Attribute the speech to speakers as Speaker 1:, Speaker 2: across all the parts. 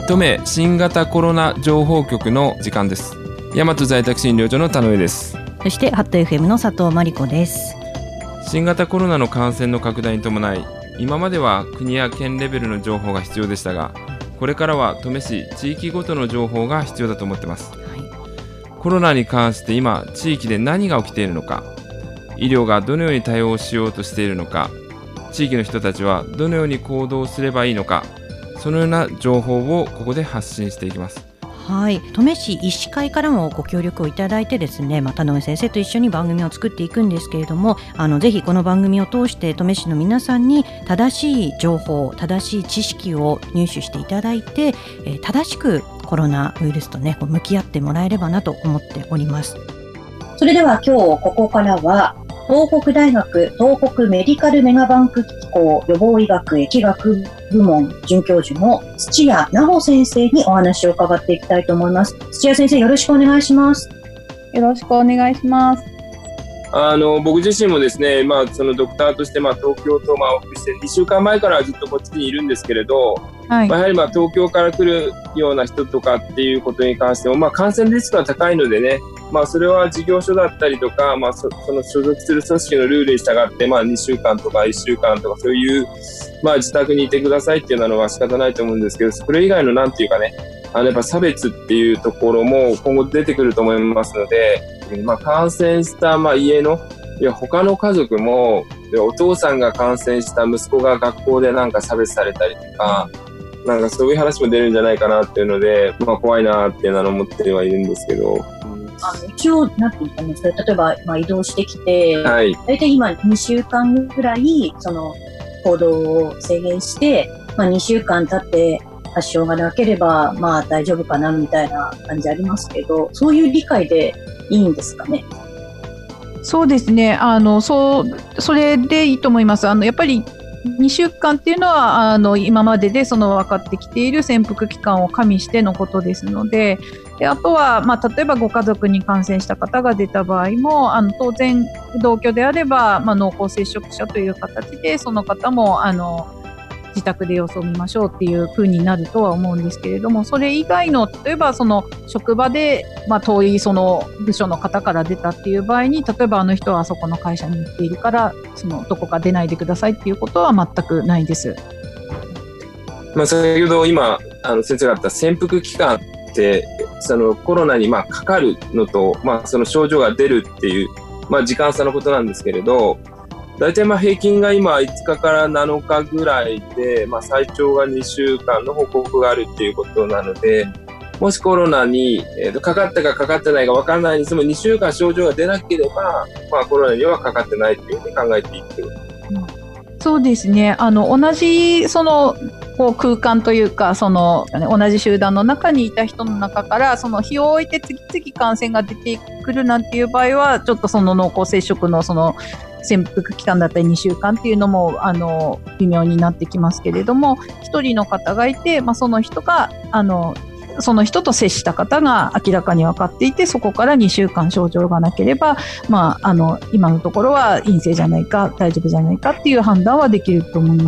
Speaker 1: 登米新型コロナ情報局の時間です。大和在宅診療所の田上です。
Speaker 2: そしてハット FM の佐藤真理子です。
Speaker 1: 新型コロナの感染の拡大に伴い、今までは国や県レベルの情報が必要でしたが、これからは登米市地域ごとの情報が必要だと思っています。コロナに関して今地域で何が起きているのか、医療がどのように対応しようとしているのか、地域の人たちはどのように行動すればいいのか、そのような情報をここで発信していきます。
Speaker 2: はい、登米市医師会からもご協力をいただいてですね、田上先生と一緒に番組を作っていくんですけれども、ぜひこの番組を通して登米市の皆さんに正しい情報、正しい知識を入手していただいて、正しくコロナウイルスとね向き合ってもらえればなと思っております。
Speaker 3: それでは今日ここからは東北大学東北メディカルメガバンク機構予防医学疫学部門准教授の土屋奈穂先生にお話を伺っていきたいと思います。土屋先生、よろしくお願いします。
Speaker 4: よろしくお願いします。
Speaker 1: 僕自身もですね、そのドクターとして東京と往復して2週間前からずっとこっちにいるんですけれど、はい、やはり東京から来るような人とかっていうことに関しても、感染リスクが高いのでね、それは事業所だったりとか、その所属する組織のルールに従って、2週間とか1週間とかそういう、自宅にいてくださいっていうのは仕方ないと思うんですけど、それ以外のなんていうかね、やっぱ差別っていうところも今後出てくると思いますので、感染した家の他の家族も、お父さんが感染した息子が学校で差別されたりとか、そういう話も出るんじゃないかなっていうので、怖いなっていうのは思ってはいるんですけど。
Speaker 3: 一応、なんていうかね、例えば、移動してきて、
Speaker 1: はい、
Speaker 3: 大体今2週間ぐらい、行動を制限して、2週間経って発症がなければ、大丈夫かなみたいな感じありますけど、そういう理解でいいんですかね。
Speaker 4: そうですね。それでいいと思います。やっぱり2週間っていうのは今までで分かってきている潜伏期間を加味してのことですので、あとは、例えばご家族に感染した方が出た場合も当然同居であれば、濃厚接触者という形でその方も自宅で様子を見ましょうっていう風になるとは思うんですけれども、それ以外の例えば職場で、遠い部署の方から出たっていう場合に、例えば人はそこの会社に行っているからどこか出ないでくださいっていうことは全くないです。
Speaker 1: 先ほど今先生が言った潜伏期間ってコロナにかかるのと、その症状が出るっていう、時間差のことなんですけれど、大体平均が今5日から7日ぐらいで、最長が2週間の報告があるっていうことなので、もしコロナに、かかったかかかってないか分からないにしても2週間症状が出なければ、コロナにはかかってないというふうに考えていいという。
Speaker 4: そうですね。同じ空間というか同じ集団の中にいた人の中から日を置いて次々感染が出てくるなんていう場合は、ちょっと濃厚接触の潜伏期間だったり2週間っていうのも微妙になってきますけれども、1人の方がいて、その人がその人と接した方が明らかに分かっていて、そこから2週間症状がなければ、今のところは陰性じゃないか大丈夫じゃないかっていう判断はできると思います。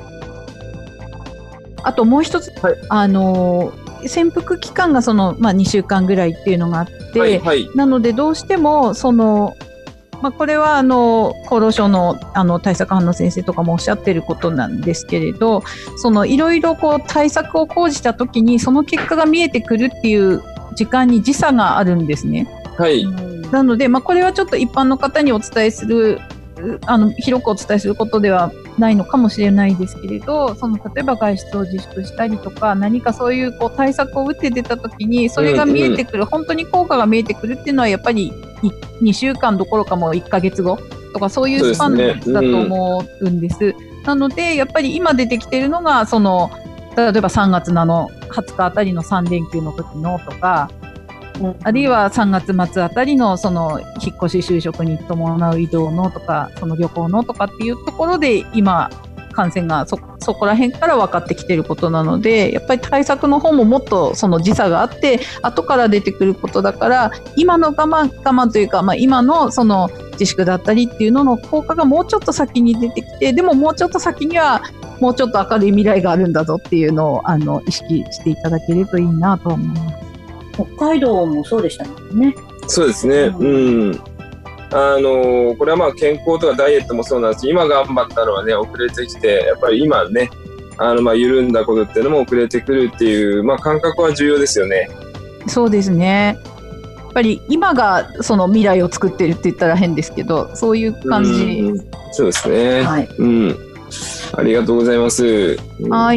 Speaker 4: あともう一つ、はい、潜伏期間が2週間ぐらいっていうのがあって、はいはい、なのでどうしてもこれは厚労省の対策班の先生とかもおっしゃってることなんですけれど、いろいろ対策を講じたときにその結果が見えてくるっていう時間に時差があるんですね。はい、なので、これはちょっと一般の方にお伝えする広くお伝えすることではないのかもしれないですけれど、例えば外出を自粛したりとか、何かそういう対策を打って出たときにそれが見えてくる、本当に効果が見えてくるっていうのはやっぱり2週間どころかもう1ヶ月後とかそういうスパンだと思うんです。なのでやっぱり今出てきているのが例えば3月の20日あたりの3連休の時のとか、あるいは3月末あたりの引っ越し就職に伴う移動のとか旅行のとかっていうところで今感染がそこら辺から分かってきていることなので、やっぱり対策の方ももっと時差があって後から出てくることだから、今の我慢というか、今の自粛だったりっていうのの効果がもうちょっと先に出てきて、でももうちょっと先にはもうちょっと明るい未来があるんだぞっていうのを意識していただけるといいなと思います。
Speaker 3: 北海道もそうでしたもんね。
Speaker 1: そうですね、これはまあ健康とかダイエットもそうなんですし、今頑張ったのはね遅れてきて、やっぱり今ね緩んだことっていうのも遅れてくるっていう、感覚は重要ですよね。
Speaker 4: そうですね。やっぱり今がその未来を作ってるって言ったら変ですけど、そういう感じ。
Speaker 1: そうですね、
Speaker 3: はい、
Speaker 1: ありがとうございます。
Speaker 4: はい。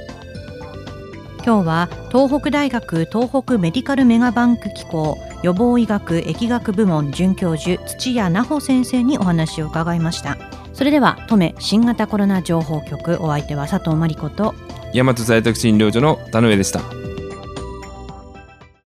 Speaker 2: 今日は東北大学東北メディカルメガバンク機構予防医学疫学部門准教授土屋奈穂先生にお話を伺いました。それでは登米新型コロナ情報局、お相手は佐藤真理子と
Speaker 1: 大和在宅診療所の田上でした。